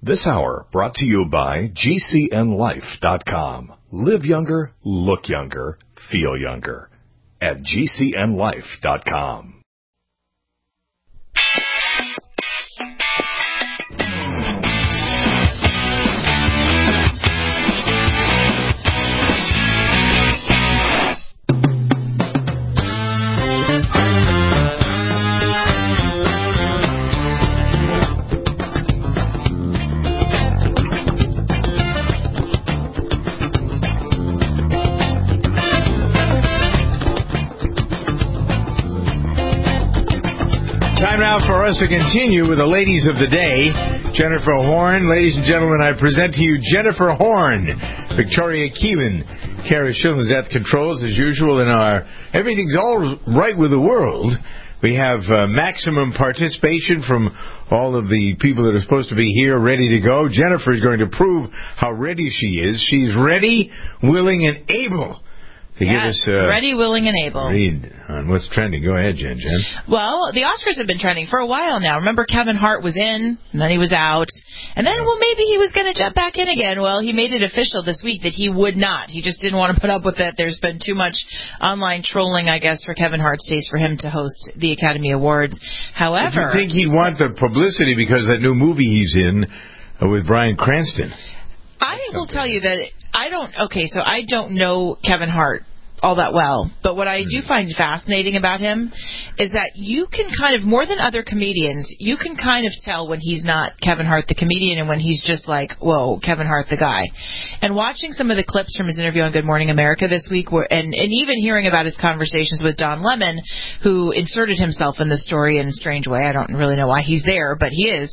This hour brought to you by GCNLife.com. Live younger, look younger, feel younger at GCNLife.com. Time now for us to continue with the ladies of the day. Jennifer Horn. Ladies and gentlemen, I present to you Jennifer Horn. Victoria Keevan. Kara Schillen is at the controls as usual in our Everything's All Right with the World. We have maximum participation from all of the people that are supposed to be here, ready to go. Jennifer is going to prove how ready she is. She's ready, willing, and able to give us ready, willing, and able. Read on what's trending. Go ahead, Jen. Well, the Oscars have been trending for a while now. Remember, Kevin Hart was in, and then he was out. And then, well, maybe he was going to jump back in again. Well, he made it official this week that he would not. He just didn't want to put up with it. There's been too much online trolling, I guess, for Kevin Hart's taste for him to host the Academy Awards. However, do you think he'd want the publicity because that new movie he's in with Bryan Cranston? I will tell you that I don't know Kevin Hart all that well, but what I do find fascinating about him is that you can kind of, more than other comedians, you can kind of tell when he's not Kevin Hart the comedian and when he's just like, whoa, Kevin Hart the guy. And watching some of the clips from his interview on Good Morning America this week, and even hearing about his conversations with Don Lemon, who inserted himself in the story in a strange way. I don't really know why he's there, but he is.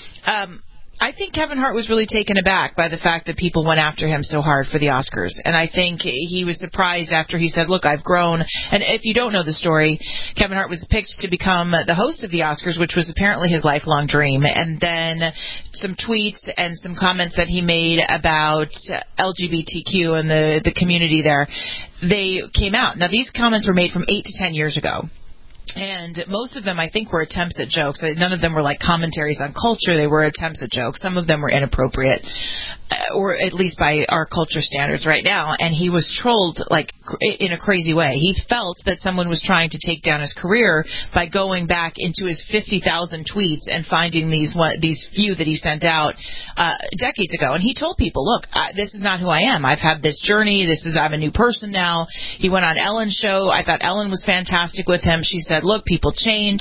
I think Kevin Hart was really taken aback by the fact that people went after him so hard for the Oscars. And I think he was surprised after he said, look, I've grown. And if you don't know the story, Kevin Hart was picked to become the host of the Oscars, which was apparently his lifelong dream. And then some tweets and some comments that he made about LGBTQ and the community there, they came out. Now, these comments were made from 8 to 10 years ago. And most of them, I think, were attempts at jokes. None of them were like commentaries on culture. They were attempts at jokes. Some of them were inappropriate, or at least by our culture standards right now. And he was trolled like in a crazy way. He felt that someone was trying to take down his career by going back into his 50,000 tweets and finding these few that he sent out decades ago. And he told people, look, this is not who I am. I've had this journey. I'm a new person now. He went on Ellen's show. I thought Ellen was fantastic with him. She said, look, people change.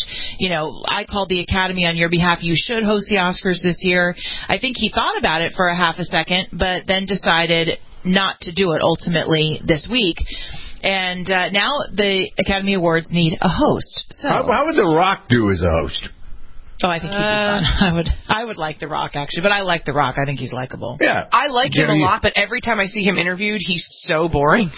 I called the Academy on your behalf. You should host the Oscars this year. I think he thought about it for a half a second, but then decided not to do it ultimately this week. And now the Academy Awards need a host. So how would The Rock do as a host? Oh, I think he'd be fun. I would like The Rock, actually. But I like The Rock. I think he's likable. Yeah. I like him a lot, but every time I see him interviewed, he's so boring.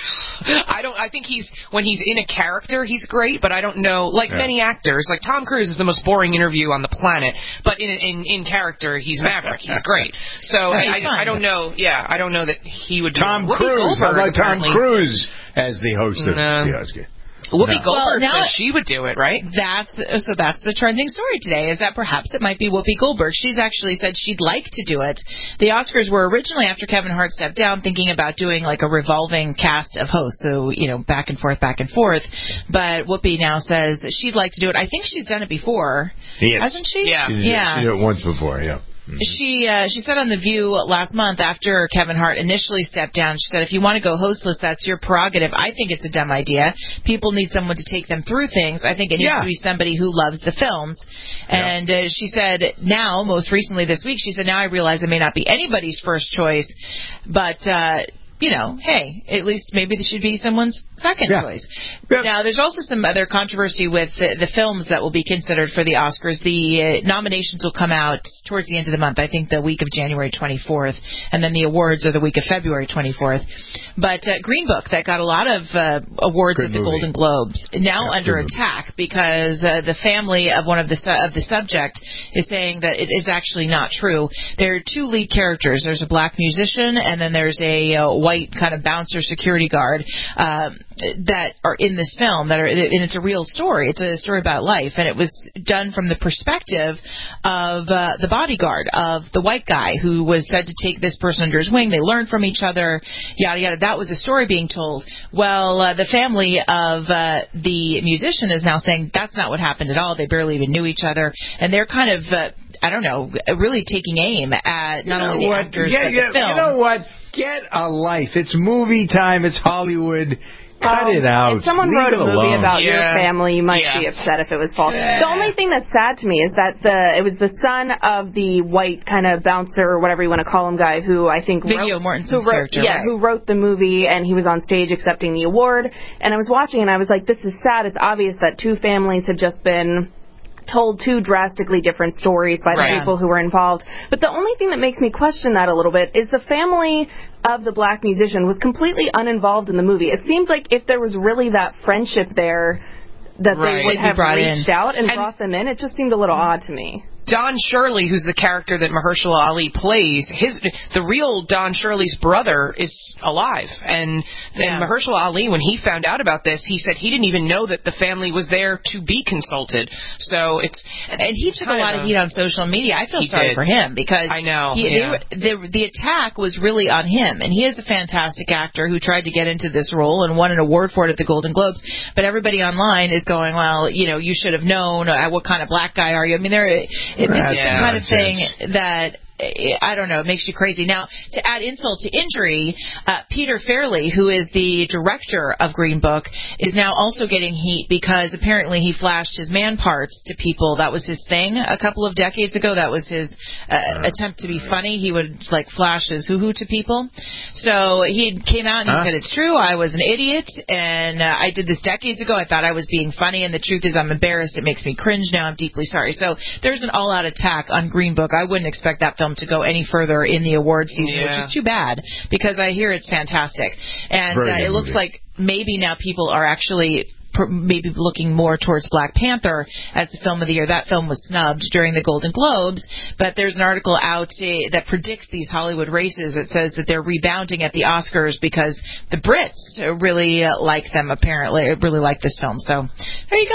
I think when he's in a character, he's great, but I don't know, many actors, like Tom Cruise is the most boring interview on the planet, but in character, he's Maverick. He's great. So I don't know, I don't know that he would do Tom Cruise. How about Tom Cruise as the host of the Oscar? Whoopi Goldberg says she would do it, right? That's the trending story today, is that perhaps it might be Whoopi Goldberg. She's actually said she'd like to do it. The Oscars were originally, after Kevin Hart stepped down, thinking about doing like a revolving cast of hosts, so, back and forth. But Whoopi now says that she'd like to do it. I think she's done it before. Yes. Hasn't she? Yeah. She did it once before, yeah. Mm-hmm. She said on The View last month, after Kevin Hart initially stepped down, she said, if you want to go hostless, that's your prerogative. I think it's a dumb idea. People need someone to take them through things. I think it needs to be somebody who loves the films. And she said now, most recently this week, she said, now I realize I may not be anybody's first choice, but hey, at least maybe this should be someone's second choice. Yep. Now, there's also some other controversy with the films that will be considered for the Oscars. The nominations will come out towards the end of the month, I think the week of January 24th, and then the awards are the week of February 24th. But Green Book, that got a lot of awards at the Golden Globes, now under attack because the family of one of the subject is saying that it is actually not true. There are two lead characters. There's a black musician, and then there's a white kind of bouncer security guard. that are in this film and it's a real story. It's a story about life, and it was done from the perspective of the bodyguard of the white guy who was said to take this person under his wing. They learned from each other, yada yada. That was a story being told. Well, the family of the musician is now saying that's not what happened at all. They barely even knew each other, and they're kind of I don't know, really taking aim at not only the actors but the film. You know what? Get a life. It's movie time. It's Hollywood. Cut it out. If someone wrote a movie about your family, you might be upset if it was false. The only thing that's sad to me is that it was the son of the white kind of bouncer or whatever you want to call him guy who I think Viggo Mortensen's character, who wrote the movie, and he was on stage accepting the award. And I was watching and I was like, this is sad. It's obvious that two families had just been told two drastically different stories by the people who were involved. But the only thing that makes me question that a little bit is the family of the black musician was completely uninvolved in the movie. It seems like if there was really that friendship there, that they would have reached out and brought them in. It just seemed a little odd to me. Don Shirley, who's the character that Mahershala Ali plays, the real Don Shirley's brother is alive. And Mahershala Ali, when he found out about this, he said he didn't even know that the family was there to be consulted. So and he took a lot of heat on social media. I feel sorry for him because I know the attack was really on him. And he is a fantastic actor who tried to get into this role and won an award for it at the Golden Globes. But everybody online is going, well, you should have known. What kind of black guy are you? I mean, it's the kind of thing that, I don't know, it makes you crazy. Now, to add insult to injury, Peter Farrelly, who is the director of Green Book, is now also getting heat because apparently he flashed his man parts to people. That was his thing a couple of decades ago. That was his attempt to be funny. He would, flash his hoo-hoo to people. So he came out and he said, it's true, I was an idiot, and I did this decades ago. I thought I was being funny, and the truth is I'm embarrassed. It makes me cringe now. I'm deeply sorry. So there's an all-out attack on Green Book. I wouldn't expect that film to go any further in the awards season, which is too bad because I hear it's fantastic. And it looks like maybe now people are actually maybe looking more towards Black Panther as the film of the year. That film was snubbed during the Golden Globes, but there's an article out that predicts these Hollywood races. It says that they're rebounding at the Oscars because the Brits really like them, apparently. Really like this film. So there you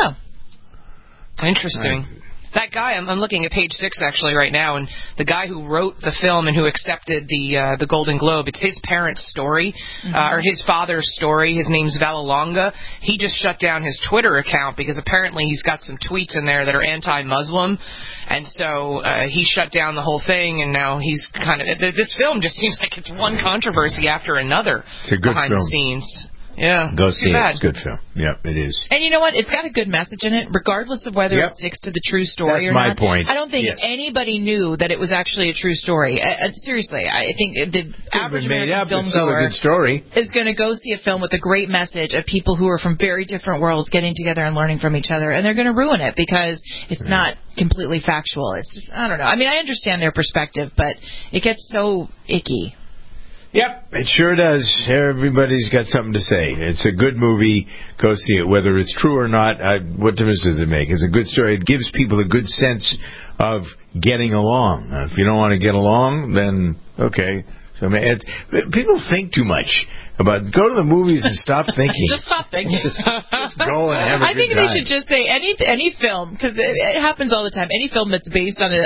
go. Interesting. That guy, I'm looking at page 6 actually right now, and the guy who wrote the film and who accepted the Golden Globe, it's his parents' story, or his father's story. His name's Vallelonga. He just shut down his Twitter account because apparently he's got some tweets in there that are anti-Muslim, and so he shut down the whole thing, and now he's kind of... This film just seems like it's one controversy after another behind the scenes. Yeah, go see it. It's a good film. Yep, it is. And you know what? It's got a good message in it, regardless of whether it sticks to the true story or not. That's my point. I don't think anybody knew that it was actually a true story. Seriously, I think the average American film goer is going to go see a film with a great message of people who are from very different worlds getting together and learning from each other, and they're going to ruin it because it's not completely factual. It's just, I don't know. I mean, I understand their perspective, but it gets so icky. Yep, it sure does. Everybody's got something to say. It's a good movie. Go see it. Whether it's true or not, what difference does it make? It's a good story. It gives people a good sense of getting along. If you don't want to get along, then okay. So people think too much about. Go to the movies and stop thinking. Just stop thinking. Just go and have a good time. I think they should just say any film, because it happens all the time. Any film that's based on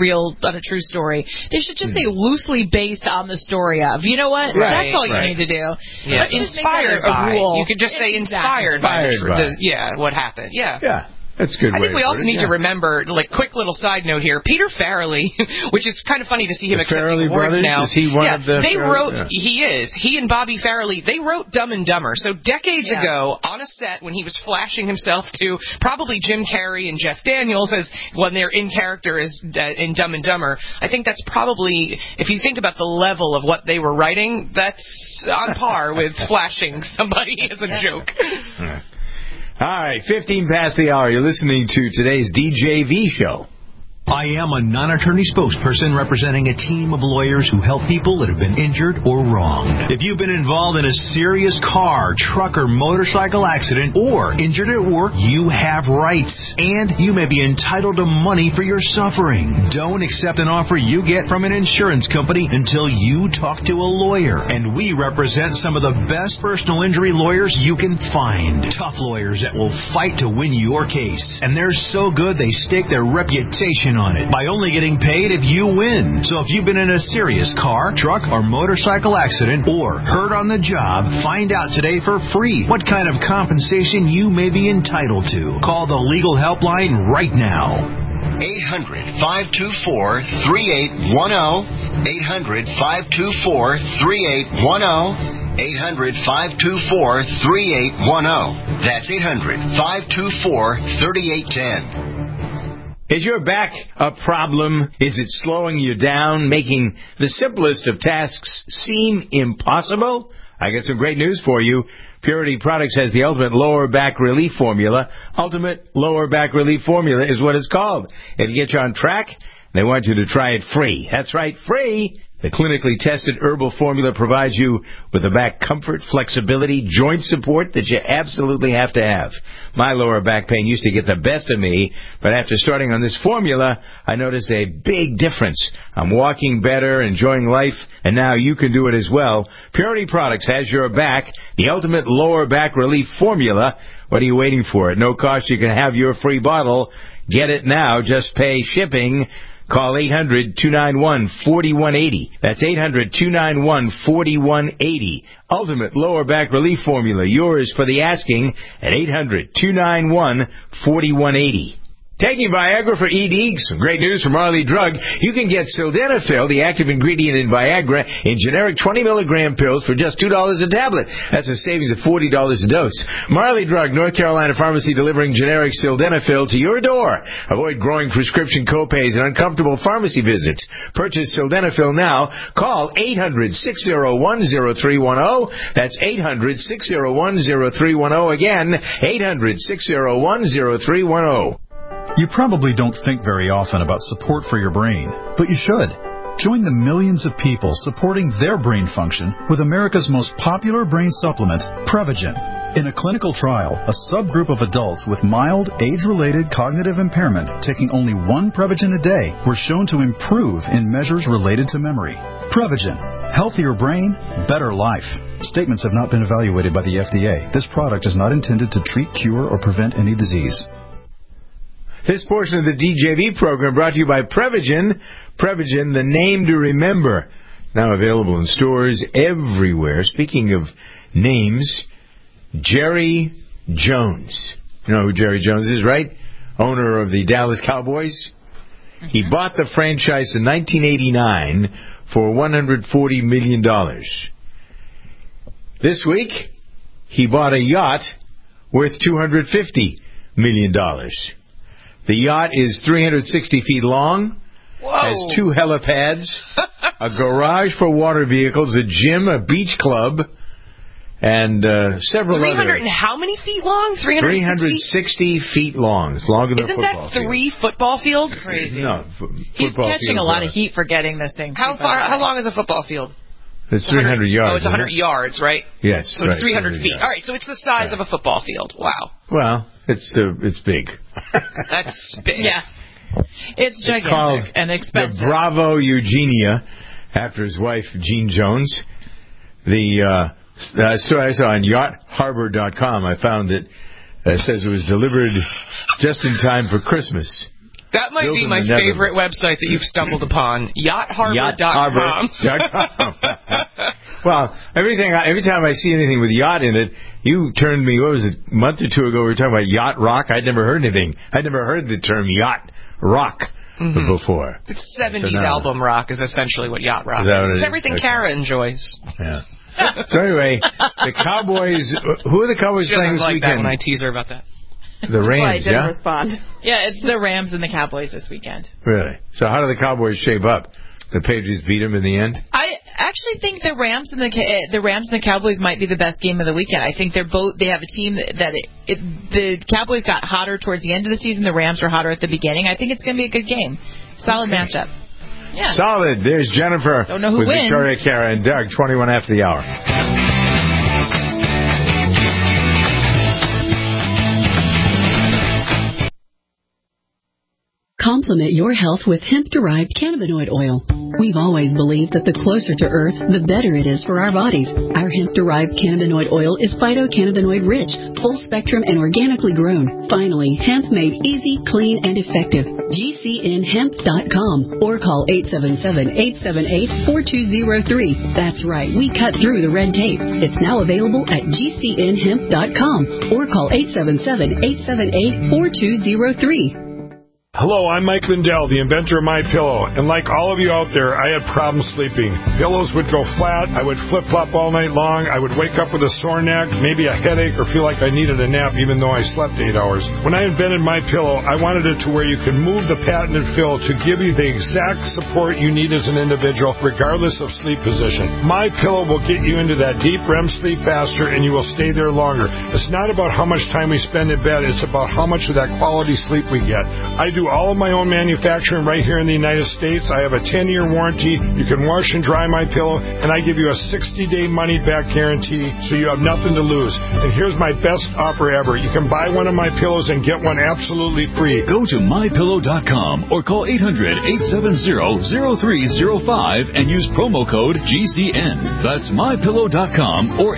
a true story, they should just say loosely based on the story of. You know what? That's all you need to do. Yeah. Inspired by. You could just say inspired by what happened. Yeah. Yeah. That's good. I think we also need to remember, quick little side note here. Peter Farrelly, which is kind of funny to see him accepting awards now. Is he one of the? They wrote. Yeah. He is. He and Bobby Farrelly. They wrote Dumb and Dumber. So decades ago, on a set when he was flashing himself to probably Jim Carrey and Jeff Daniels as when they're in character as in Dumb and Dumber. I think that's probably, if you think about the level of what they were writing, that's on par with flashing somebody as a joke. Yeah. All right, 15 past the hour. You're listening to today's DJV show. I am a non-attorney spokesperson representing a team of lawyers who help people that have been injured or wronged. If you've been involved in a serious car, truck, or motorcycle accident or injured at work, you have rights, and you may be entitled to money for your suffering. Don't accept an offer you get from an insurance company until you talk to a lawyer. And we represent some of the best personal injury lawyers you can find. Tough lawyers that will fight to win your case. And they're so good they stake their reputation on it by only getting paid if you win. So if you've been in a serious car, truck, or motorcycle accident or hurt on the job, find out today for free what kind of compensation you may be entitled to. Call the legal helpline right now. 800-524-3810. 800-524-3810. 800-524-3810. That's 800-524-3810. Is your back a problem? Is it slowing you down, making the simplest of tasks seem impossible? I got some great news for you. Purity Products has the Ultimate Lower Back Relief Formula. Ultimate Lower Back Relief Formula is what it's called. It'll get you on track. They want you to try it free. That's right, free. The clinically tested herbal formula provides you with the back comfort, flexibility, joint support that you absolutely have to have. My lower back pain used to get the best of me, but after starting on this formula, I noticed a big difference. I'm walking better, enjoying life, and now you can do it as well. Purity Products has your back, the Ultimate Lower Back Relief Formula. What are you waiting for? At no cost, you can have your free bottle. Get it now. Just pay shipping. Call 800-291-4180. That's 800-291-4180. Ultimate Lower Back Relief Formula. Yours for the asking at 800-291-4180. Taking Viagra for ED, some great news from Marley Drug. You can get Sildenafil, the active ingredient in Viagra, in generic 20-milligram pills for just $2 a tablet. That's a savings of $40 a dose. Marley Drug, North Carolina pharmacy delivering generic Sildenafil to your door. Avoid growing prescription copays and uncomfortable pharmacy visits. Purchase Sildenafil now. Call 800-601-0310. That's 800-601-0310. Again, 800-601-0310. You probably don't think very often about support for your brain, but you should. Join the millions of people supporting their brain function with America's most popular brain supplement, Prevagen. In a clinical trial, a subgroup of adults with mild, age-related cognitive impairment taking only one Prevagen a day were shown to improve in measures related to memory. Prevagen. Healthier brain, better life. Statements have not been evaluated by the FDA. This product is not intended to treat, cure, or prevent any disease. This portion of the DJV program brought to you by Prevagen. Prevagen, the name to remember. Now available in stores everywhere. Speaking of names, Jerry Jones. You know who Jerry Jones is, right? Owner of the Dallas Cowboys. He bought the franchise in 1989 for $140 million. This week, he bought a yacht worth $250 million. The yacht is 360 feet long, has 2 helipads, a garage for water vehicles, a gym, a beach club, and several 300 other... and how many feet long? 360 feet long. It's longer than a football field. Isn't that 3 football fields? Crazy. No, he's catching a lot of heat for getting this thing. How long is a football field? It's 300 yards. Oh, it's 100 yards, right? Yes. So it's 300 feet. Yards. All right, so it's the size of a football field. Wow. Well, it's big. That's big. Yeah. It's gigantic and expensive. The Bravo Eugenia, after his wife, Jean Jones. The story I saw on YachtHarbor.com, I found it says it was delivered just in time for Christmas. That might be my favorite website that you've stumbled upon. YachtHarbor.com. Well, every time I see anything with yacht in it, you turned me, what was it, a month or two ago, we were talking about yacht rock. I'd never heard anything. I'd never heard the term yacht rock before. It's 70s album rock is essentially what yacht rock is. It's everything Kara enjoys. Yeah. So anyway, the Cowboys, who are the Cowboys playing this weekend? That when I tease her about that. The Rams, I didn't respond. Yeah, it's the Rams and the Cowboys this weekend. Really? So how do the Cowboys shape up? The Patriots beat them in the end? I actually think the Rams and the Cowboys might be the best game of the weekend. I think they have a team that the Cowboys got hotter towards the end of the season. The Rams were hotter at the beginning. I think it's going to be a good game. Solid matchup. Yeah. Solid. There's Jennifer Don't know who with wins. Victoria, Kara, and Doug. 21 after the hour. Complement your health with hemp-derived cannabinoid oil. We've always believed that the closer to Earth, the better it is for our bodies. Our hemp-derived cannabinoid oil is phytocannabinoid-rich, full-spectrum, and organically grown. Finally, hemp made easy, clean, and effective. GCNhemp.com or call 877-878-4203. That's right, we cut through the red tape. It's now available at GCNhemp.com or call 877-878-4203. Hello, I'm Mike Lindell, the inventor of MyPillow, and like all of you out there, I had problems sleeping. Pillows would go flat, I would flip-flop all night long, I would wake up with a sore neck, maybe a headache, or feel like I needed a nap even though I slept 8 hours. When I invented MyPillow, I wanted it to where you can move the patented fill to give you the exact support you need as an individual, regardless of sleep position. MyPillow will get you into that deep REM sleep faster, and you will stay there longer. It's not about how much time we spend in bed, it's about how much of that quality sleep we get. I do all of my own manufacturing right here in the United States. I have a 10-year warranty. You can wash and dry my pillow, and I give you a 60-day money-back guarantee, so you have nothing to lose. And here's my best offer ever. You can buy one of my pillows and get one absolutely free. Go to MyPillow.com or call 800-870-0305 and use promo code GCN. That's MyPillow.com or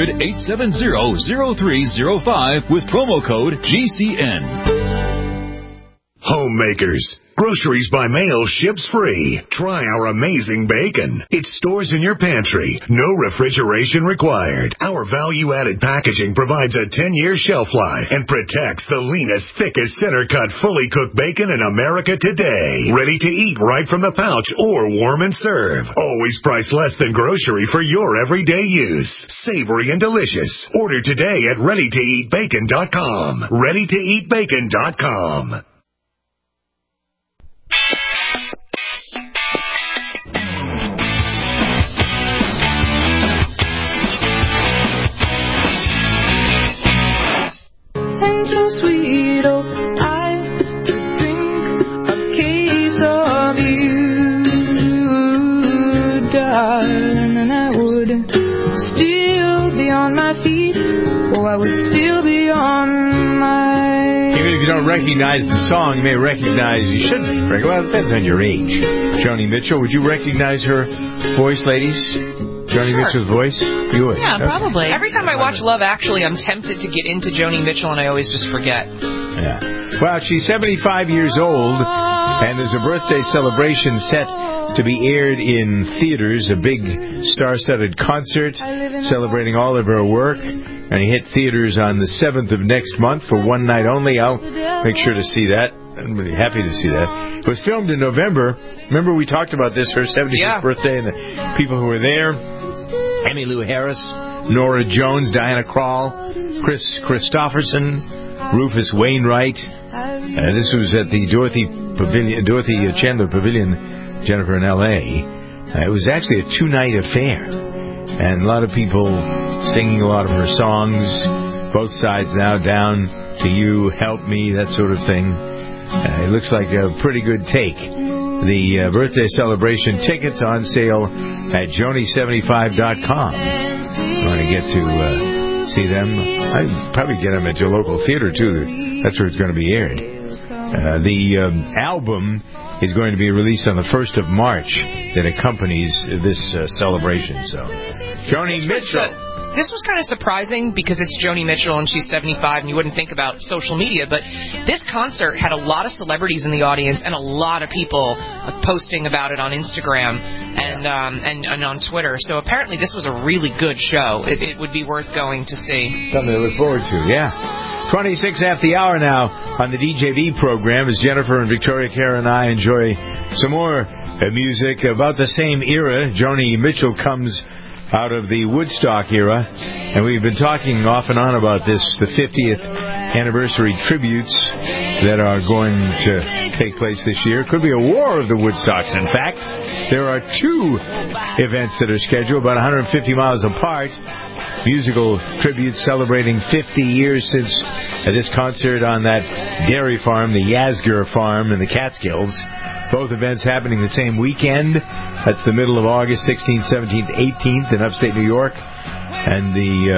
800-870-0305 with promo code GCN. Homemakers. Groceries by mail ships free. Try our amazing bacon. It stores in your pantry. No refrigeration required. Our value-added packaging provides a 10-year shelf life and protects the leanest, thickest, center-cut, fully cooked bacon in America today. Ready to eat right from the pouch or warm and serve. Always priced less than grocery for your everyday use. Savory and delicious. Order today at ReadyToEatBacon.com. ReadyToEatBacon.com. And so sweet, oh, I could drink a case of you, darling, and I would still be on my feet, or I would still be on my... Even if you don't recognize the song, you may recognize, you shouldn't, well, it depends on your age. Joni Mitchell, would you recognize her voice, ladies? Joni Mitchell's voice? You would? Yeah, probably. Every time I watch Love Actually, I'm tempted to get into Joni Mitchell, and I always just forget. Yeah. Well, she's 75 years old, and there's a birthday celebration set to be aired in theaters, a big star-studded concert celebrating all of her work, and it hit theaters on the 7th of next month for one night only. I'll make sure to see that. I'm really happy to see that. It was filmed in November. Remember we talked about this, her 75th birthday, and the people who were there. Emmylou Harris, Nora Jones, Diana Krall, Chris Christopherson, Rufus Wainwright. This was at the Dorothy Chandler Pavilion, Jennifer, in L.A. It was actually a 2-night affair, and a lot of people singing a lot of her songs, both sides now, Down to You, Help Me, that sort of thing. It looks like a pretty good take. The birthday celebration tickets on sale at Joni75.com. You want to get to see them? I'd probably get them at your local theater, too. That's where it's going to be aired. The album is going to be released on the 1st of March that accompanies this celebration. So, Joni Mitchell. This was kind of surprising because it's Joni Mitchell and she's 75 and you wouldn't think about social media, but this concert had a lot of celebrities in the audience and a lot of people posting about it on Instagram and on Twitter. So apparently this was a really good show. It would be worth going to see. Something to look forward to, yeah. 26 after the hour now on the DJV program as Jennifer and Victoria, Kara, and I enjoy some more music about the same era. Joni Mitchell comes out of the Woodstock era, and we've been talking off and on about this, the 50th anniversary tributes that are going to take place this year. Could be a war of the Woodstocks, in fact. there are two events that are scheduled about 150 miles apart. Musical tributes celebrating 50 years since this concert on that dairy farm, the Yasgur Farm in the Catskills. Both events happening the same weekend. That's the middle of August, 16th, 17th, 18th in upstate New York. And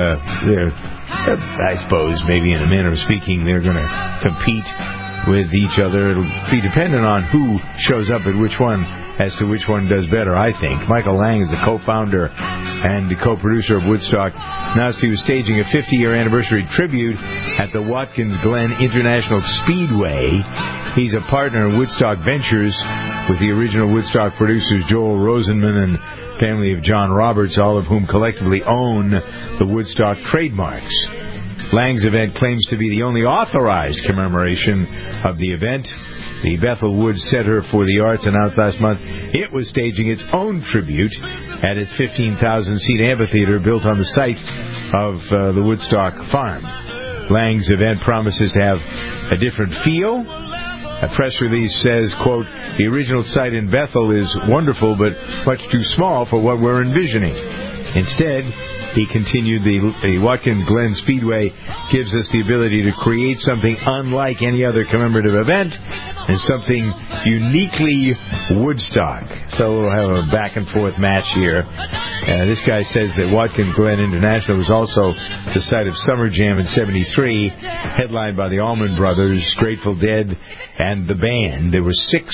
I suppose, maybe in a manner of speaking, they're going to compete with each other. It'll be dependent on who shows up at which one as to which one does better, I think. Michael Lang is the co-founder and the co-producer of Woodstock. Announced he was staging a 50-year anniversary tribute at the Watkins Glen International Speedway. He's a partner in Woodstock Ventures with the original Woodstock producers Joel Rosenman and family of John Roberts, all of whom collectively own the Woodstock trademarks. Lang's event claims to be the only authorized commemoration of the event. The Bethel Woods Center for the Arts announced last month it was staging its own tribute at its 15,000-seat amphitheater built on the site of the Woodstock farm. Lang's event promises to have a different feel. A press release says, quote, "The original site in Bethel is wonderful but much too small for what we're envisioning. Instead," he continued, the Watkins Glen Speedway gives us the ability to create something unlike any other commemorative event and something uniquely Woodstock. So we'll have a back-and-forth match here. This guy says that Watkins Glen International was also the site of Summer Jam in 73, headlined by the Allman Brothers, Grateful Dead, and the band. There were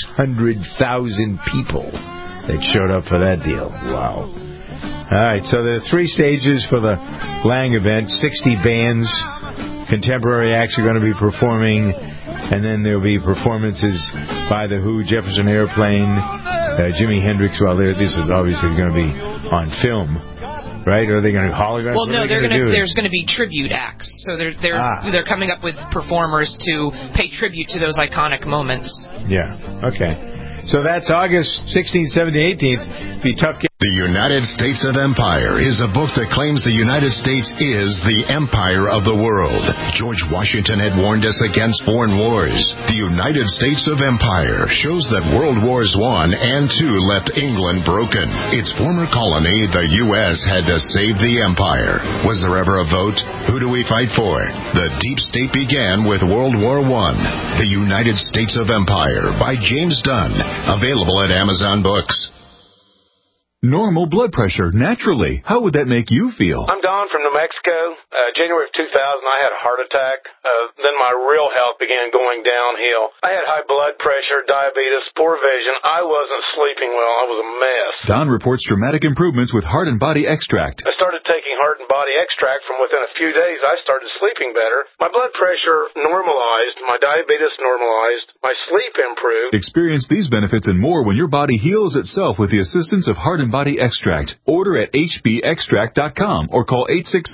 600,000 people that showed up for that deal. Wow. All right, so there are three stages for the Lang event. 60 bands, contemporary acts are going to be performing, and then there will be performances by The Who, Jefferson Airplane, Jimi Hendrix. Well, this is obviously going to be on film, right? Or are they going to hologram? Well, no, there's going to be tribute acts. So they're coming up with performers to pay tribute to those iconic moments. Yeah, okay. So that's August 16th, 17th, 18th. Be tough. The United States of Empire is a book that claims the United States is the empire of the world. George Washington had warned us against foreign wars. The United States of Empire shows that World Wars I and II left England broken. Its former colony, the U.S., had to save the empire. Was there ever a vote? Who do we fight for? The deep state began with World War I. The United States of Empire by James Dunn. Available at Amazon Books. Normal blood pressure, naturally. How would that make you feel? I'm Don from New Mexico. January of 2000, I had a heart attack. Then my real health began going downhill. I had high blood pressure, diabetes, poor vision. I wasn't sleeping well. I was a mess. Don reports dramatic improvements with Heart and Body Extract. I started taking Heart and Body Extract. From within a few days, I started sleeping better. My blood pressure normalized. My diabetes normalized. My sleep improved. Experience these benefits and more when your body heals itself with the assistance of Heart and Body Extract. Order at hbextract.com or call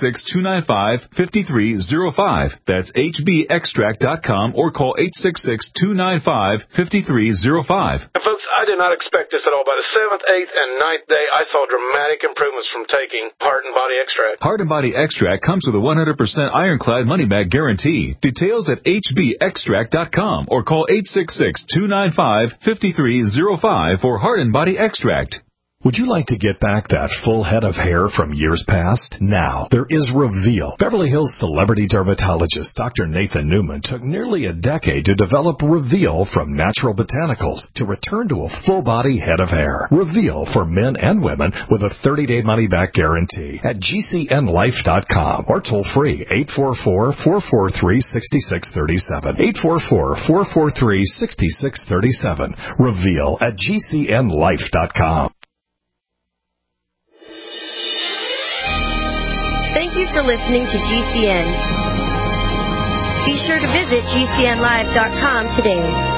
866-295-5305. That's hbextract.com or call 866-295-5305. And folks, I did not expect this at all. By the 7th, 8th, and 9th day, I saw dramatic improvements from taking Heart and Body Extract. Heart and Body Extract comes with a 100% ironclad money-back guarantee. Details at hbextract.com or call 866-295-5305 for Heart and Body Extract. Would you like to get back that full head of hair from years past? Now, there is Reveal. Beverly Hills celebrity dermatologist Dr. Nathan Newman took nearly a decade to develop Reveal from natural botanicals to return to a full-body head of hair. Reveal for men and women with a 30-day money-back guarantee at GCNlife.com or toll-free 844-443-6637. 844-443-6637. Reveal at GCNlife.com. Thank you for listening to GCN. Be sure to visit GCNlive.com today.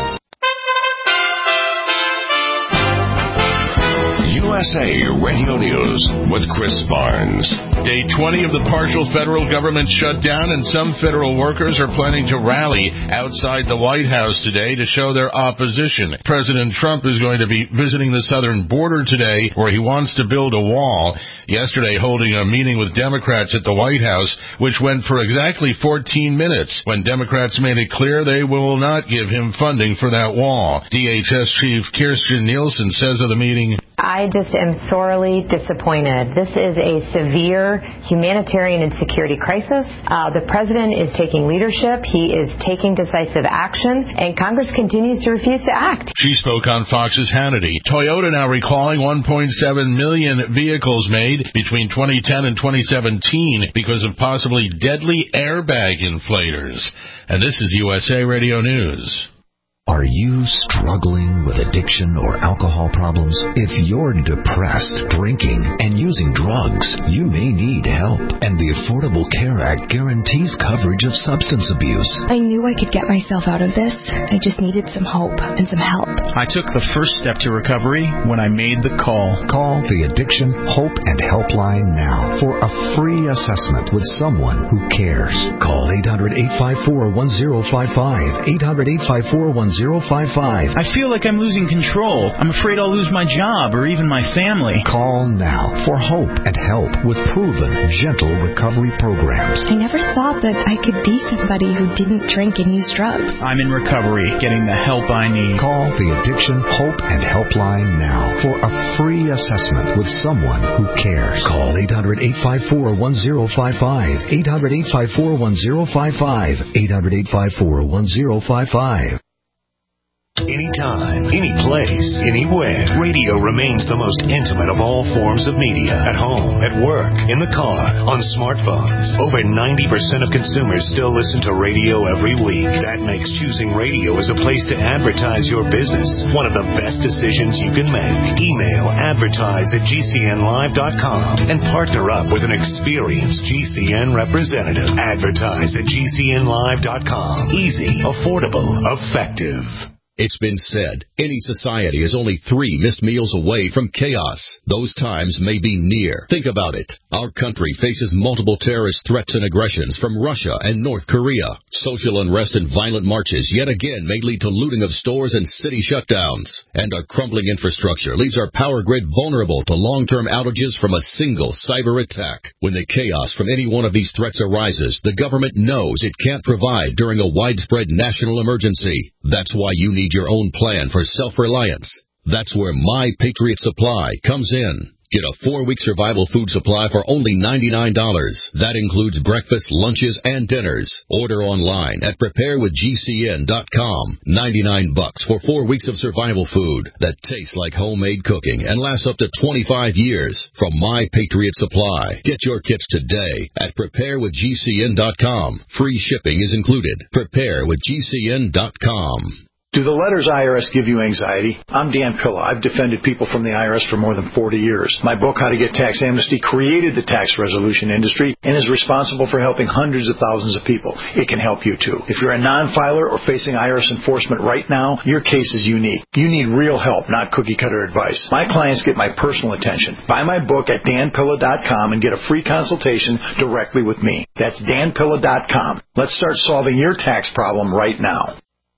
USA Radio News with Chris Barnes. Day 20 of the partial federal government shutdown, and some federal workers are planning to rally outside the White House today to show their opposition. President Trump is going to be visiting the southern border today, where he wants to build a wall. Yesterday, holding a meeting with Democrats at the White House, which went for exactly 14 minutes, when Democrats made it clear they will not give him funding for that wall. DHS Chief Kirstjen Nielsen says of the meeting, I just am sorely disappointed. This is a severe humanitarian and security crisis. The president is taking leadership. He is taking decisive action, and Congress continues to refuse to act. She spoke on Fox's Hannity. Toyota now recalling 1.7 million vehicles made between 2010 and 2017 because of possibly deadly airbag inflators. And this is USA Radio News. Are you struggling with addiction or alcohol problems? If you're depressed, drinking, and using drugs, you may need help. And the Affordable Care Act guarantees coverage of substance abuse. I knew I could get myself out of this. I just needed some hope and some help. I took the first step to recovery when I made the call. Call the Addiction Hope and Helpline now for a free assessment with someone who cares. Call 800-854-1055. 800-854-1055. I feel like I'm losing control. I'm afraid I'll lose my job or even my family. Call now for hope and help with proven, gentle recovery programs. I never thought that I could be somebody who didn't drink and use drugs. I'm in recovery, getting the help I need. Call the Addiction Hope and Helpline now for a free assessment with someone who cares. Call 800-854-1055. 800-854-1055. 800-854-1055. Anytime, any place, anywhere. Radio remains the most intimate of all forms of media. At home, at work, in the car, on smartphones. Over 90% of consumers still listen to radio every week. That makes choosing radio as a place to advertise your business one of the best decisions you can make. Email advertise@gcnlive.com and partner up with an experienced GCN representative. Advertise at gcnlive.com. Easy, affordable, effective. It's been said, any society is only 3 missed meals away from chaos. Those times may be near. Think about it. Our country faces multiple terrorist threats and aggressions from Russia and North Korea. Social unrest and violent marches yet again may lead to looting of stores and city shutdowns. And our crumbling infrastructure leaves our power grid vulnerable to long-term outages from a single cyber attack. When the chaos from any one of these threats arises, the government knows it can't provide during a widespread national emergency. That's why you need your own plan for self-reliance. That's where My Patriot Supply comes in. Get a 4-week survival food supply for only $99. That includes breakfast, lunches, and dinners. Order online at preparewithgcn.com. $99 for 4 weeks of survival food that tastes like homemade cooking and lasts up to 25 years from My Patriot Supply. Get your kits today at preparewithgcn.com. Free shipping is included. Preparewithgcn.com. Do the letters IRS give you anxiety? I'm Dan Pilla. I've defended people from the IRS for more than 40 years. My book, How to Get Tax Amnesty, created the tax resolution industry and is responsible for helping hundreds of thousands of people. It can help you, too. If you're a non-filer or facing IRS enforcement right now, your case is unique. You need real help, not cookie-cutter advice. My clients get my personal attention. Buy my book at danpilla.com and get a free consultation directly with me. That's danpilla.com. Let's start solving your tax problem right now.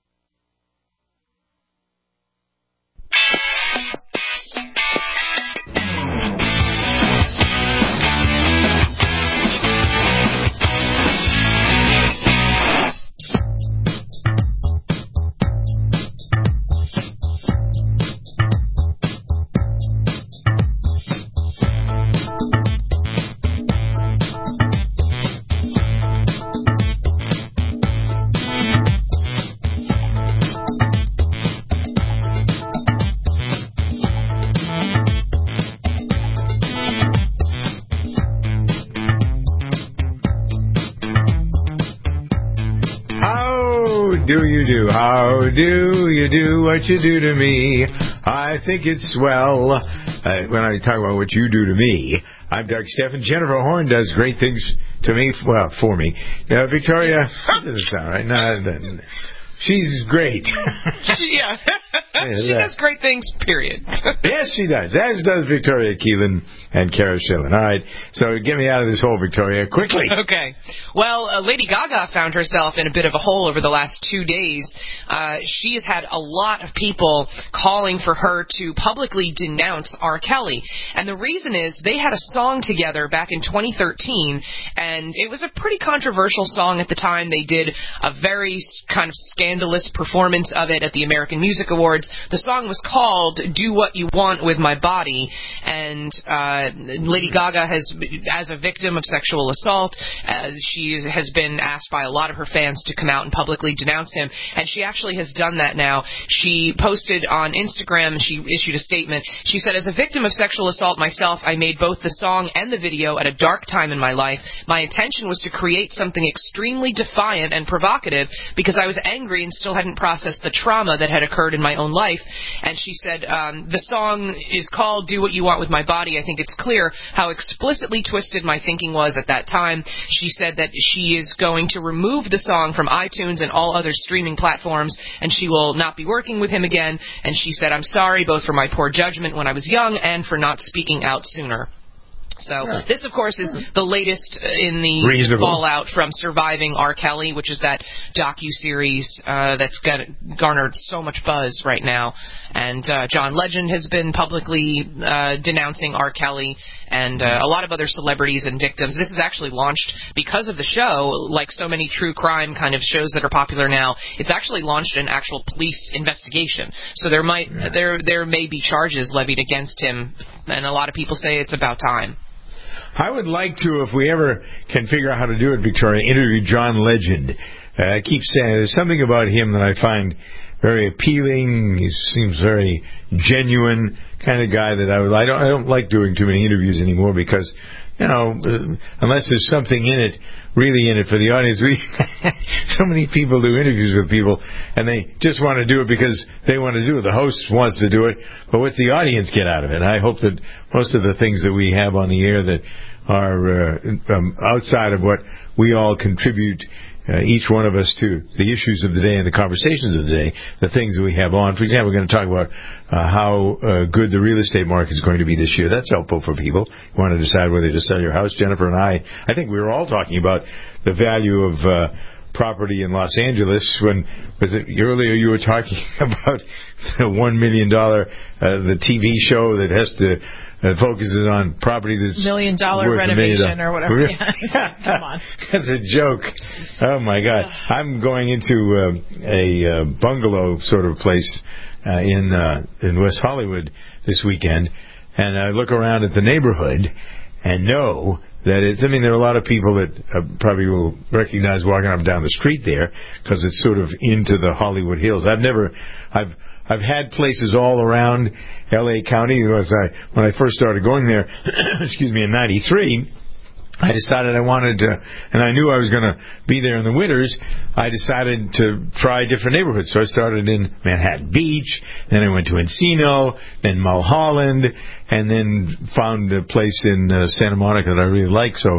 How do you do what you do to me? I think it's swell. When I talk about what you do to me, I'm Doug Steffen. Jennifer Horn does great things to me, well, for me. Victoria, that doesn't sound right. No, she's great. She does great things, period. Yes, she does. As does Victoria Keelan and Kara Schillen. All right, so get me out of this hole, Victoria, quickly. Okay. Well, Lady Gaga found herself in a bit of a hole over the last 2 days. She has had a lot of people calling for her to publicly denounce R. Kelly. And the reason is they had a song together back in 2013, and it was a pretty controversial song at the time. They did a very kind of scandalous scandalous performance of it at the American Music Awards. The song was called Do What You Want With My Body, and Lady Gaga has, as a victim of sexual assault, she has been asked by a lot of her fans to come out and publicly denounce him, and she actually has done that now. She posted on Instagram, she issued a statement. She said, as a victim of sexual assault myself, I made both the song and the video at a dark time in my life. My intention was to create something extremely defiant and provocative because I was angry and still hadn't processed the trauma that had occurred in my own life. And she said, the song is called Do What You Want With My Body. I think it's clear how explicitly twisted my thinking was at that time. She said that she is going to remove the song from iTunes and all other streaming platforms, and she will not be working with him again. And she said, I'm sorry both for my poor judgment when I was young and for not speaking out sooner. So this, of course, is the latest in the fallout from Surviving R. Kelly, which is that docuseries that's garnered so much buzz right now. And John Legend has been publicly denouncing R. Kelly and a lot of other celebrities and victims. This is actually launched because of the show, like so many true crime kind of shows that are popular now. It's actually launched an actual police investigation. So there may be charges levied against him, and a lot of people say it's about time. I would like to, if we ever can figure out how to do it, Victoria, interview John Legend. I keep saying there's something about him that I find very appealing. He seems very genuine kind of guy that I don't like doing too many interviews anymore because, you know, unless there's something in it, really in it for the audience. So many people do interviews with people and they just want to do it because they want to do it. The host wants to do it, but what the audience get out of it. And I hope that most of the things that we have on the air that are outside of what we all contribute, each one of us, to the issues of the day and the conversations of the day, the things that we have on. For example, we're going to talk about how good the real estate market is going to be this year. That's helpful for people who want to decide whether to sell your house. Jennifer and I think we were all talking about the value of property in Los Angeles when, was it earlier you were talking about the $1 million, the TV show that has to, focuses on property that's $1 million renovation or whatever. Yeah. Come on. That's a joke. Oh, my God. I'm going into a bungalow sort of place in West Hollywood this weekend, and I look around at the neighborhood and know that there are a lot of people that probably will recognize walking up and down the street there because it's sort of into the Hollywood Hills. I've had places all around L.A. County. When I first started going there, in 93, I decided I wanted to, and I knew I was going to be there in the winters, I decided to try different neighborhoods. So I started in Manhattan Beach, then I went to Encino, then Mulholland, and then found a place in Santa Monica that I really like. So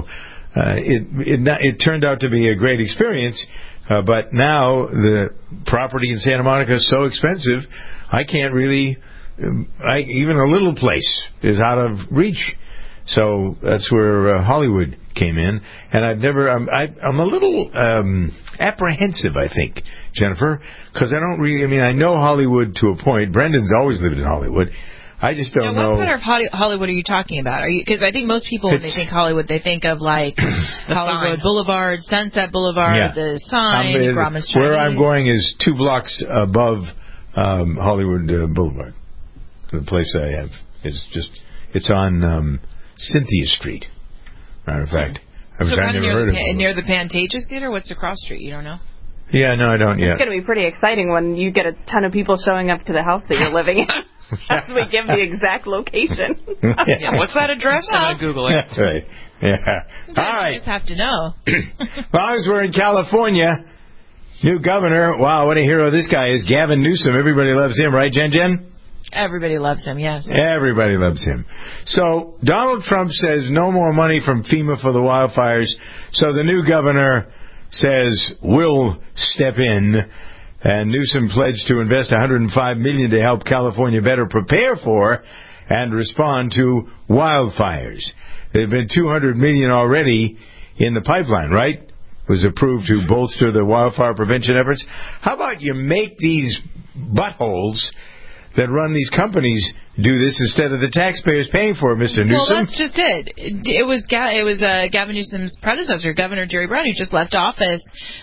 it turned out to be a great experience. But now the property in Santa Monica is so expensive, I can't really, even a little place is out of reach. So that's where Hollywood came in. And I'm a little apprehensive, I think, Jennifer, because I know Hollywood to a point. Brendan's always lived in Hollywood. I just don't know. What part of Hollywood are you talking about? Because I think most people, when they think Hollywood, they think of like Hollywood Boulevard, Sunset Boulevard, the sign, Grauman's Chinese. Where I'm going is 2 blocks above Hollywood Boulevard. The place I have is it's on Cynthia Street. Matter of fact, I never heard of it. Near the Pantages Theater. What's across the street? You don't know? Yeah, no, I don't yet. It's going to be pretty exciting when you get a ton of people showing up to the house that you're living in. As we give the exact location. Yeah, what's that address? I'm going to Google it. That's right. Yeah. Sometimes all right. You just have to know. Well, as we're in California, new governor. Wow, what a hero this guy is. Gavin Newsom. Everybody loves him, right, Jen? Everybody loves him, yes. Everybody loves him. So Donald Trump says no more money from FEMA for the wildfires. So the new governor says we'll step in. And Newsom pledged to invest $105 million to help California better prepare for and respond to wildfires. There have been $200 million already in the pipeline, right? It was approved to bolster the wildfire prevention efforts. How about you make these buttholes that run these companies do this instead of the taxpayers paying for it, Mr. Newsom. Well, that's just it. It was Gavin Newsom's predecessor, Governor Jerry Brown, who just left office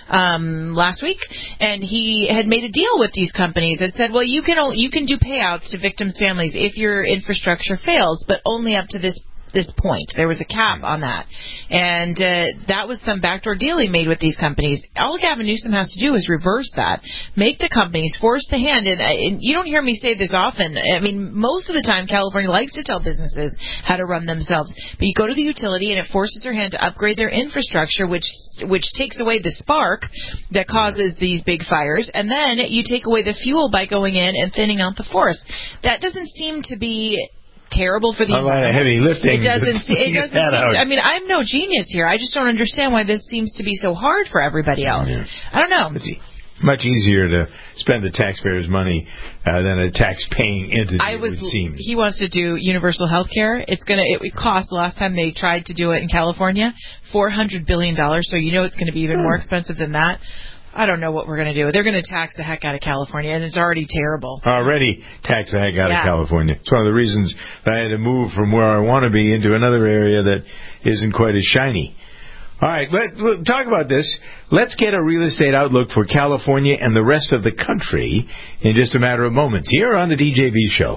last week, and he had made a deal with these companies that said, well, you can do payouts to victims' families if your infrastructure fails, but only up to this point. There was a cap on that. And that was some backdoor deal he made with these companies. All Gavin Newsom has to do is reverse that. Make the companies force the hand. And you don't hear me say this often. I mean, most of the time, California likes to tell businesses how to run themselves. But you go to the utility and it forces their hand to upgrade their infrastructure, which takes away the spark that causes these big fires. And then you take away the fuel by going in and thinning out the forest. That doesn't seem to be terrible for the environment. A lot of heavy lifting. It doesn't seem I mean, I'm no genius here. I just don't understand why this seems to be so hard for everybody else. Yeah. I don't know. It's much easier to spend the taxpayers' money than a tax-paying entity, it would seem. He wants to do universal health care. It cost, the last time they tried to do it in California, $400 billion, so you know it's going to be even more expensive than that. I don't know what we're going to do. They're going to tax the heck out of California, and it's already terrible. Already tax the heck out of California. It's one of the reasons that I had to move from where I want to be into another area that isn't quite as shiny. All right, we'll talk about this. Let's get a real estate outlook for California and the rest of the country in just a matter of moments here on the DJV Show.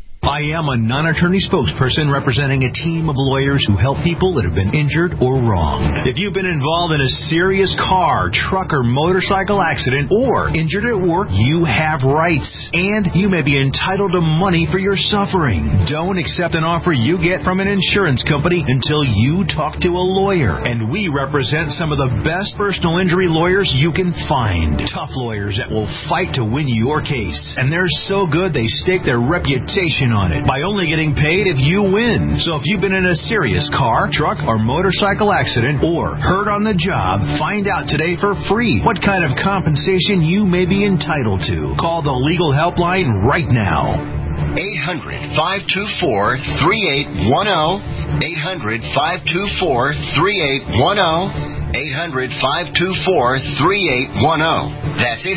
I am a non-attorney spokesperson representing a team of lawyers who help people that have been injured or wronged. If you've been involved in a serious car, truck, or motorcycle accident or injured at work, you have rights, and you may be entitled to money for your suffering. Don't accept an offer you get from an insurance company until you talk to a lawyer, and we represent some of the best personal injury lawyers you can find. Tough lawyers that will fight to win your case, and they're so good they stake their reputation on it by only getting paid if you win. So if you've been in a serious car, truck, or motorcycle accident or hurt on the job, find out today for free what kind of compensation you may be entitled to. Call the legal helpline right now. 800-524-3810. 800-524-3810. 800-524-3810. That's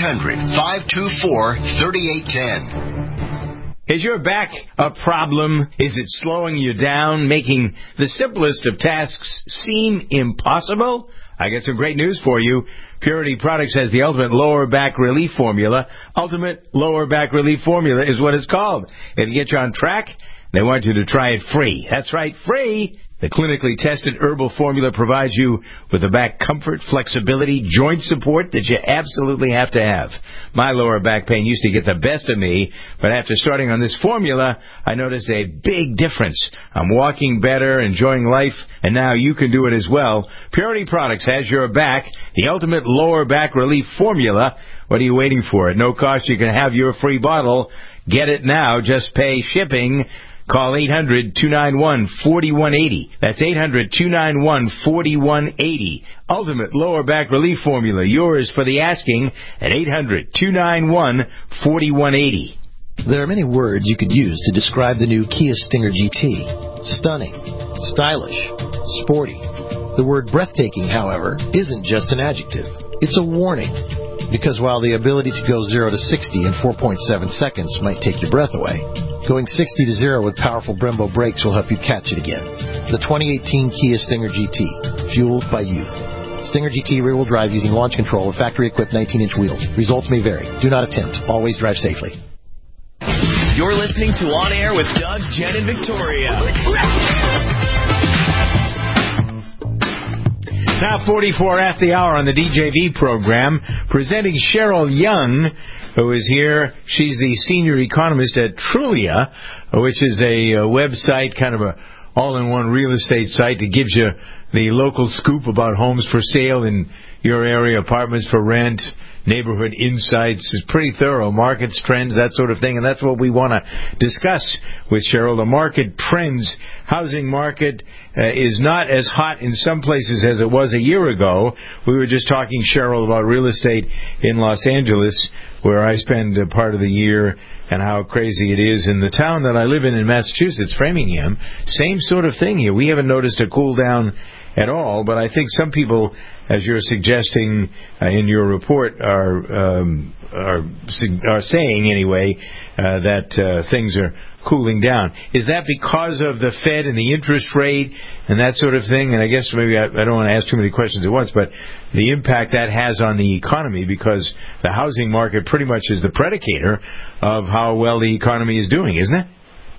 800-524-3810. Is your back a problem? Is it slowing you down, making the simplest of tasks seem impossible? I got some great news for you. Purity Products has the Ultimate Lower Back Relief Formula. Ultimate Lower Back Relief Formula is what it's called. It'll get you on track. They want you to try it free. That's right, free. The clinically tested herbal formula provides you with the back comfort, flexibility, joint support that you absolutely have to have. My lower back pain used to get the best of me, but after starting on this formula, I noticed a big difference. I'm walking better, enjoying life, and now you can do it as well. Purity Products has your back, the Ultimate Lower Back Relief Formula. What are you waiting for? At no cost, you can have your free bottle. Get it now. Just pay shipping. Call 800-291-4180. That's 800-291-4180. Ultimate Lower Back Relief Formula. Yours for the asking at 800-291-4180. There are many words you could use to describe the new Kia Stinger GT. Stunning, stylish, sporty. The word breathtaking, however, isn't just an adjective. It's a warning. Because while the ability to go 0 to 60 in 4.7 seconds might take your breath away, going 60 to 0 with powerful Brembo brakes will help you catch it again. The 2018 Kia Stinger GT, fueled by youth. Stinger GT rear-wheel drive using launch control with factory-equipped 19-inch wheels. Results may vary. Do not attempt. Always drive safely. You're listening to On Air with Doug, Jen, and Victoria. Now 44 after the hour on the DJV program, presenting Cheryl Young, who is here. She's the senior economist at Trulia, which is a website, kind of a all-in-one real estate site that gives you the local scoop about homes for sale in your area, apartments for rent, neighborhood insights. Is pretty thorough. Markets, trends, that sort of thing. And that's what we want to discuss with Cheryl. The market trends. Housing market is not as hot in some places as it was a year ago. We were just talking, Cheryl, about real estate in Los Angeles, where I spend a part of the year, and how crazy it is. In the town that I live in Massachusetts, Framingham, same sort of thing here. We haven't noticed a cool down at all. But I think some people, as you're suggesting in your report, are saying anyway that things are cooling down. Is that because of the Fed and the interest rate and that sort of thing? And I guess maybe I don't want to ask too many questions at once, but the impact that has on the economy, because the housing market pretty much is the predicator of how well the economy is doing, isn't it?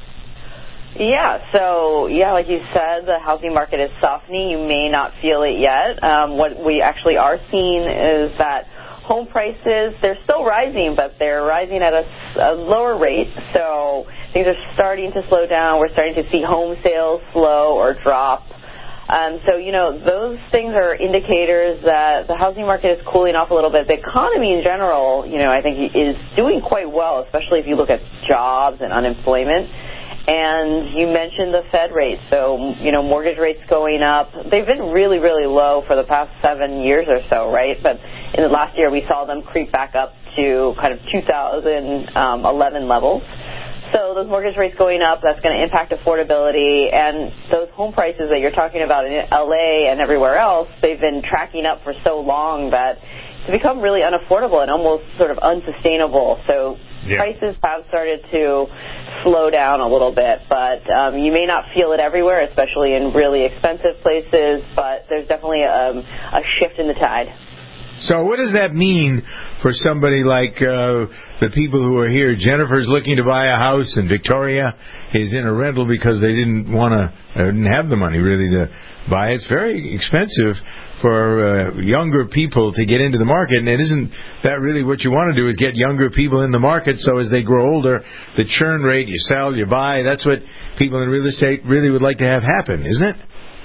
Yeah, so, like you said, the housing market is softening. You may not feel it yet. What we actually are seeing is that home prices, they're still rising, but they're rising at a lower rate. So things are starting to slow down. We're starting to see home sales slow or drop. So, those things are indicators that the housing market is cooling off a little bit. The economy in general, I think is doing quite well, especially if you look at jobs and unemployment. And you mentioned the Fed rate. So, mortgage rates going up. They've been really, really low for the past 7 years or so, right? But in the last year, we saw them creep back up to kind of 2011 levels. So those mortgage rates going up, that's going to impact affordability. And those home prices that you're talking about in L.A. and everywhere else, they've been tracking up for so long that it's become really unaffordable and almost sort of unsustainable. So prices have started to slow down a little bit, but you may not feel it everywhere, especially in really expensive places, but there's definitely a shift in the tide. So what does that mean for somebody like the people who are here? Jennifer's looking to buy a house, and Victoria is in a rental because they didn't have the money really to buy it. It's very expensive for younger people to get into the market, and it isn't that really what you want to do, is get younger people in the market, so as they grow older, the churn rate, you sell, you buy, that's what people in real estate really would like to have happen, isn't it?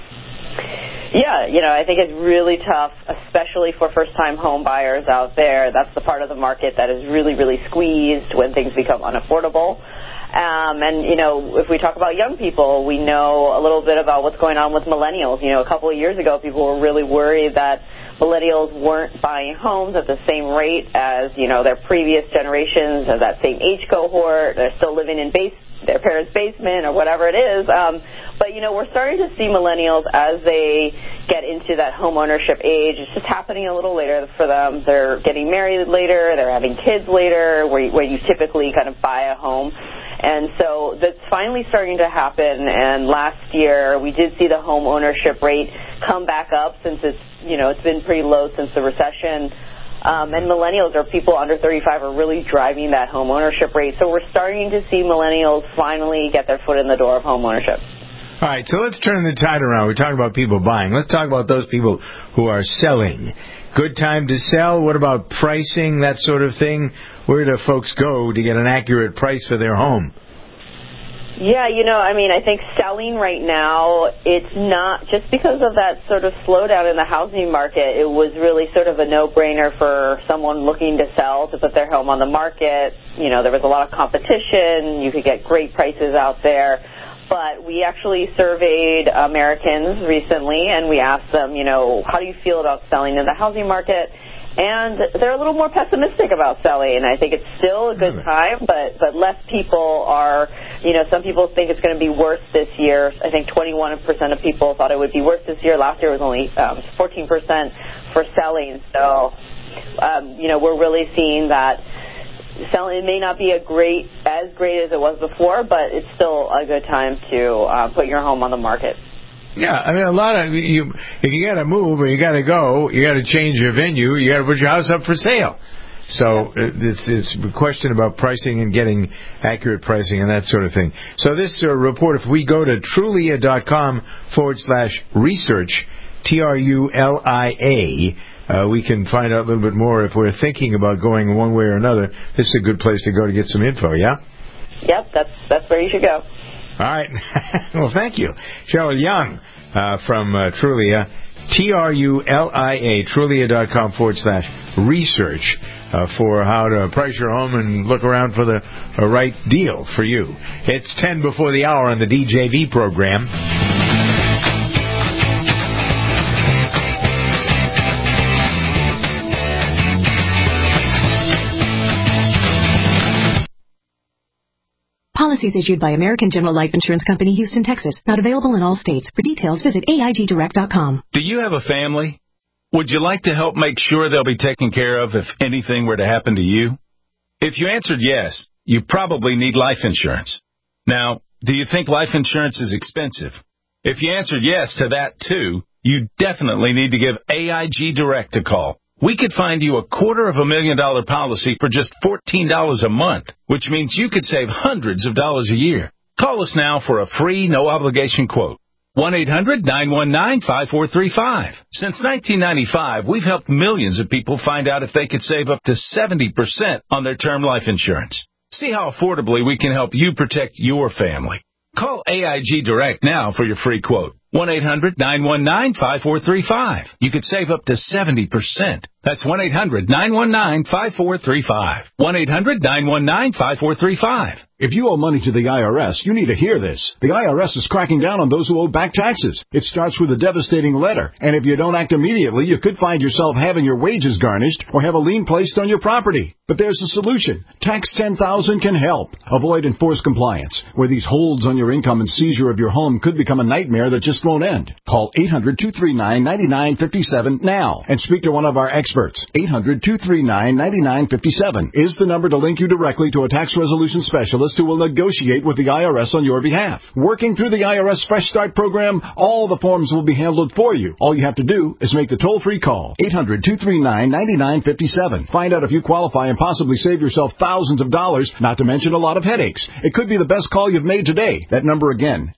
Yeah, I think it's really tough, especially for first-time home buyers out there. That's the part of the market that is really, really squeezed when things become unaffordable. And, if we talk about young people, we know a little bit about what's going on with millennials. A couple of years ago, people were really worried that millennials weren't buying homes at the same rate as, their previous generations of that same age cohort. They're still living in their parents' basement or whatever it is. But, we're starting to see millennials as they get into that home ownership age. It's just happening a little later for them. They're getting married later. They're having kids later, where you typically kind of buy a home. And so that's finally starting to happen. And last year, we did see the home ownership rate come back up since it's been pretty low since the recession. And millennials, or people under 35, are really driving that home ownership rate. So we're starting to see millennials finally get their foot in the door of home ownership. All right, so let's turn the tide around. We're talking about people buying. Let's talk about those people who are selling. Good time to sell. What about pricing, that sort of thing? Where do folks go to get an accurate price for their home? Yeah, I think selling right now, it's not just because of that sort of slowdown in the housing market. It was really sort of a no-brainer for someone looking to sell to put their home on the market. There was a lot of competition. You could get great prices out there. But we actually surveyed Americans recently, and we asked them, how do you feel about selling in the housing market? And they're a little more pessimistic about selling. I think it's still a good time, but less people are, some people think it's going to be worse this year. I think 21% of people thought it would be worse this year. Last year was only 14% for selling. So, we're really seeing that selling may not be as great as it was before, but it's still a good time to put your home on the market. Yeah, a lot of if you got to move or you got to go, you got to change your venue, you got to put your house up for sale. So it's a question about pricing and getting accurate pricing and that sort of thing. So this report, if we go to Trulia.com/research, TRULIA, we can find out a little bit more if we're thinking about going one way or another. This is a good place to go to get some info, yeah? Yep, that's where you should go. All right. Well, thank you. Cheryl Young from Trulia, TRULIA, Trulia.com/research for how to price your home and look around for the right deal for you. It's 10 before the hour on the DJV program. Policies issued by American General Life Insurance Company, Houston, Texas. Not available in all states. For details, visit AIGdirect.com. Do you have a family? Would you like to help make sure they'll be taken care of if anything were to happen to you? If you answered yes, you probably need life insurance. Now, do you think life insurance is expensive? If you answered yes to that, too, you definitely need to give AIG Direct a call. We could find you a $250,000 policy for just $14 a month, which means you could save hundreds of dollars a year. Call us now for a free, no-obligation quote. 1-800-919-5435. Since 1995, we've helped millions of people find out if they could save up to 70% on their term life insurance. See how affordably we can help you protect your family. Call AIG Direct now for your free quote. 1-800-919-5435. You could save up to 70%. That's 1-800-919-5435. 1-800-919-5435. If you owe money to the IRS, you need to hear this. The IRS is cracking down on those who owe back taxes. It starts with a devastating letter, and if you don't act immediately, you could find yourself having your wages garnished or have a lien placed on your property. But there's a solution. Tax 10,000 can help. Avoid enforced compliance, where these holds on your income and seizure of your home could become a nightmare that just won't end. Call 800-239-9957 now and speak to one of our experts. 800-239-9957 is the number to link you directly to a tax resolution specialist who will negotiate with the IRS on your behalf. Working through the IRS Fresh Start program, all the forms will be handled for you. All you have to do is make the toll-free call. 800-239-9957. Find out if you qualify and possibly save yourself thousands of dollars, not to mention a lot of headaches. It could be the best call you've made today. That number again,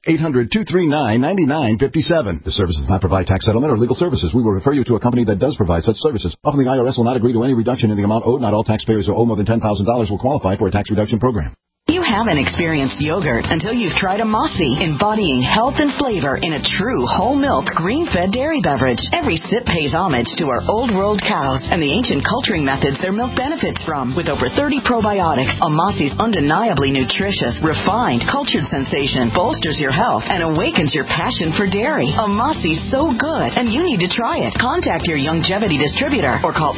800-239-9957. The service does not provide tax settlement or legal services. We will refer you to a company that does provide such services. Often the IRS will not agree to any reduction in the amount owed. Not all taxpayers who owe more than $10,000 will qualify for a tax reduction program. You haven't experienced yogurt until you've tried a Mossy, embodying health and flavor in a true whole milk, green-fed dairy beverage. Every sip pays homage to our old world cows and the ancient culturing methods their milk benefits from. With over 30 probiotics, a Mossy's undeniably nutritious, refined, cultured sensation bolsters your health and awakens your passion for dairy. A Mossy's so good, and you need to try it. Contact your Longevity distributor or call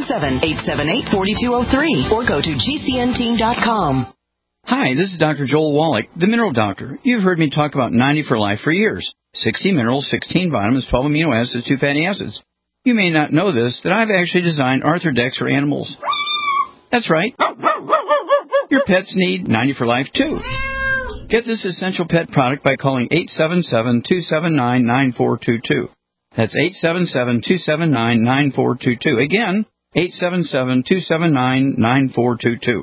877-878-4203 or go to gcnteam.com. Hi, this is Dr. Joel Wallach, the Mineral Doctor. You've heard me talk about 90 for Life for years. 60 minerals, 16 vitamins, 12 amino acids, 2 fatty acids. You may not know this, that I've actually designed Arthrodex for animals. That's right. Your pets need 90 for Life, too. Get this essential pet product by calling 877-279-9422. That's 877-279-9422. Again, 877-279-9422.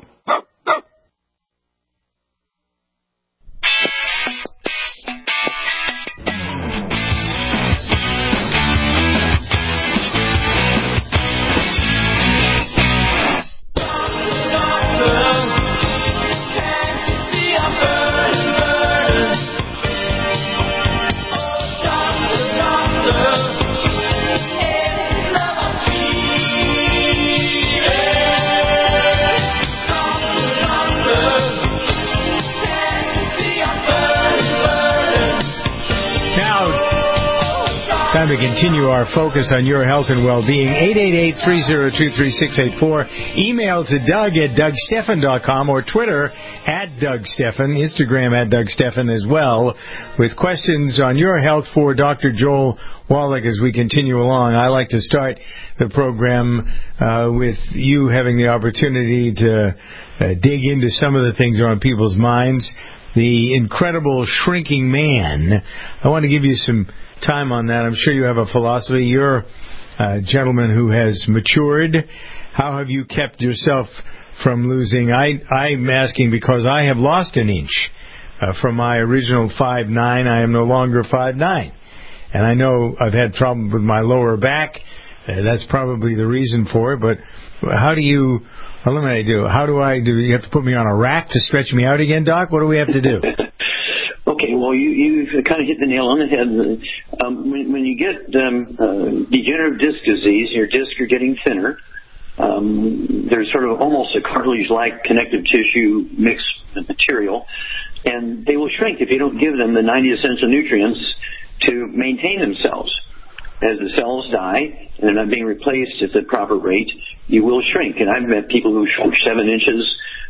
Time to continue our focus on your health and well-being. 888-302-3684. Email to Doug at DougStephan.com or Twitter at DougStephan, Instagram at DougStephan as well, with questions on your health for Dr. Joel Wallach as we continue along. I like to start the program with you having the opportunity to dig into some of the things that are on people's minds. The incredible shrinking man. I want to give you some time on that. I'm sure you have a philosophy. You're a gentleman who has matured. How have you kept yourself from losing? I'm asking because I have lost an inch from my original 5'9". I am no longer 5'9". And I know I've had problems with my lower back. That's probably the reason for it. But how do you eliminate it? How do I do? You have to put me on a rack to stretch me out again, Doc? What do we have to do? Okay, well, you kind of hit the nail on the head. When you get degenerative disc disease, your discs are getting thinner. There's sort of almost a cartilage-like connective tissue mixed material, and they will shrink if you don't give them the 90 essential nutrients to maintain themselves. as the cells die and they're not being replaced at the proper rate, you will shrink. And I've met people who shrunk 7 inches.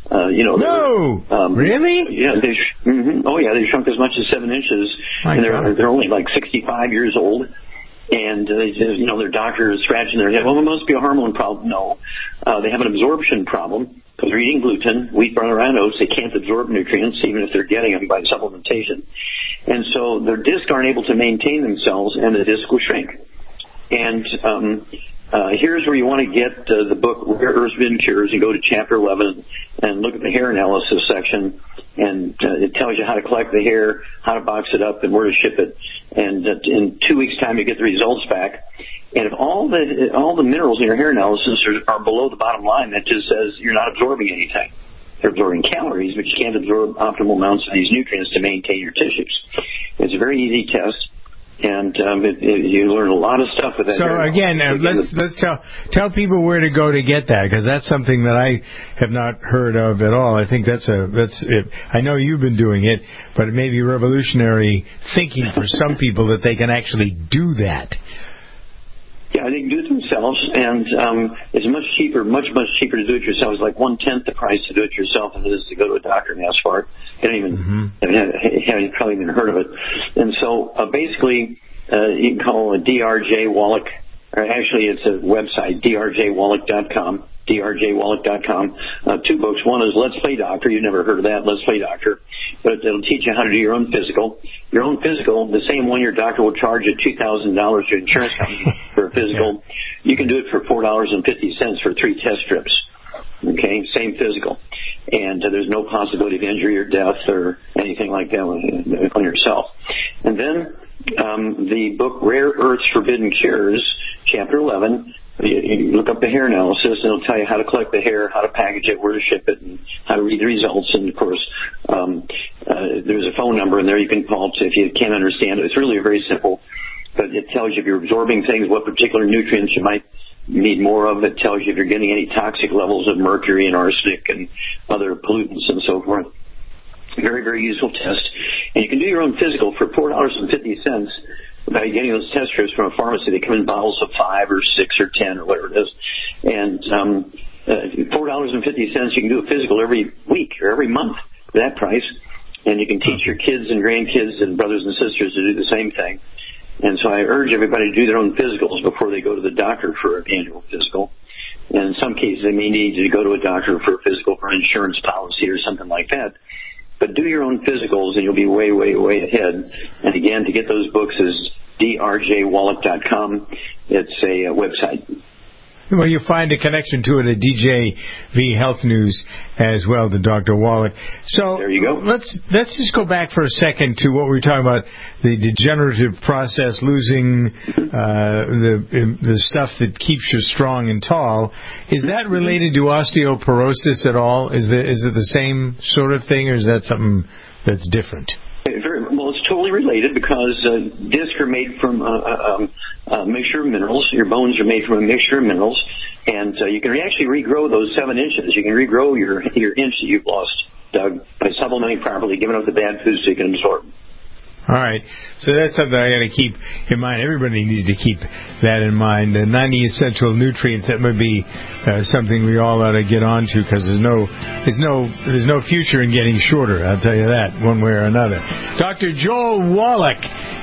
Really? Yeah, they shrunk as much as 7 inches, and they're only like 65 years old. And their doctor is scratching their head. Well, it must be a hormone problem. No, they have an absorption problem because they're eating gluten, wheat, barley, rye, oats. They can't absorb nutrients even if they're getting them by supplementation, and so their discs aren't able to maintain themselves, and the disc will shrink. And here's where you want to get the book Rare Earths Forbidden Cures. You go to Chapter 11 and look at the hair analysis section, and it tells you how to collect the hair, how to box it up, and where to ship it. And in 2 weeks' time, you get the results back. And if all the minerals in your hair analysis are below the bottom line, that just says you're not absorbing anything. They're absorbing calories, but you can't absorb optimal amounts of these nutrients to maintain your tissues. It's a very easy test. And you learn a lot of stuff with that. So again, let's tell people where to go to get that, because that's something that I have not heard of at all. I think that's it. I know you've been doing it, but it may be revolutionary thinking for some people that they can actually do that. Yeah, they can do it themselves, and it's much cheaper to do it yourself. It's like 1/10 the price to do it yourself than it is to go to a doctor and ask for it. You haven't probably even heard of it. And so basically, you can call DRJ Wallach, or actually it's a website, drjwallach.com. drjwallach.com. 2 books. One is Let's Play Doctor. You've never heard of that, Let's Play Doctor. But it'll teach you how to do your own physical. Your own physical, the same one your doctor will charge you $2,000 to insurance company for a physical, you can do it for $4.50 for 3 test strips. Okay, same physical. And there's no possibility of injury or death or anything like that on yourself. And then the book Rare Earths Forbidden Cures, Chapter 11, you look up the hair analysis, and it'll tell you how to collect the hair, how to package it, where to ship it, and how to read the results. And, of course, there's a phone number in there you can call if you can't understand it. It's really very simple, but it tells you if you're absorbing things, what particular nutrients you might need more of. It tells you if you're getting any toxic levels of mercury and arsenic and other pollutants and so forth. Very, very useful test. And you can do your own physical for $4.50 by getting those test strips from a pharmacy. They come in bottles of 5 or 6 or 10 or whatever it is. And $4.50, you can do a physical every week or every month for that price. And you can teach your kids and grandkids and brothers and sisters to do the same thing. And so I urge everybody to do their own physicals before they go to the doctor for an annual physical. And in some cases, they may need to go to a doctor for a physical for an insurance policy or something like that. But do your own physicals, and you'll be way, way, way ahead. And again, to get those books is drjwallach.com. It's a website. Well, you'll find a connection to it at DJV Health News as well, to Dr. Wallach. So there you go. Let's just go back for a second to what we were talking about, the degenerative process, losing the stuff that keeps you strong and tall. Is that related to osteoporosis at all? Is it the same sort of thing, or is that something that's different? Well, it's totally related because discs are made from a mixture of minerals. Your bones are made from a mixture of minerals, and you can actually regrow those 7 inches. You can regrow your inch that you've lost, Doug, by supplementing properly, giving up the bad food so you can absorb. All right, so that's something I got to keep in mind. Everybody needs to keep that in mind. The 90 essential nutrients, that might be something we all ought to get onto, because there's no future in getting shorter. I'll tell you that, one way or another. Dr. Joel Wallach.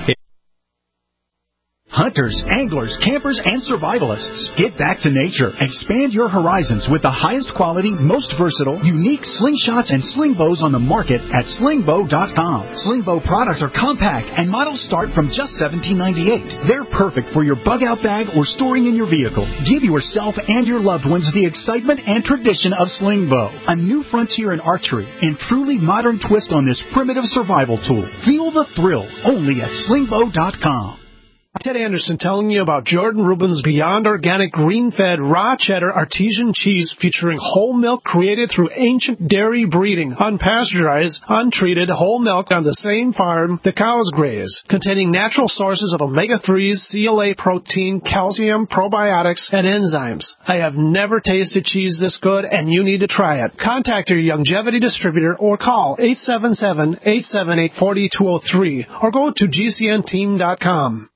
Hunters, anglers, campers, and survivalists, get back to nature. Expand your horizons with the highest quality, most versatile, unique slingshots and sling bows on the market at slingbow.com. Slingbow products are compact, and models start from just $17.98. They're perfect for your bug-out bag or storing in your vehicle. Give yourself and your loved ones the excitement and tradition of Slingbow, a new frontier in archery and truly modern twist on this primitive survival tool. Feel the thrill only at slingbow.com. Ted Anderson telling you about Jordan Rubin's Beyond Organic Green-Fed Raw Cheddar Artesian Cheese featuring whole milk created through ancient dairy breeding, unpasteurized, untreated whole milk on the same farm the cows graze, containing natural sources of omega-3s, CLA protein, calcium, probiotics, and enzymes. I have never tasted cheese this good, and you need to try it. Contact your Youngevity distributor or call 877-878-4203 or go to GCNteam.com.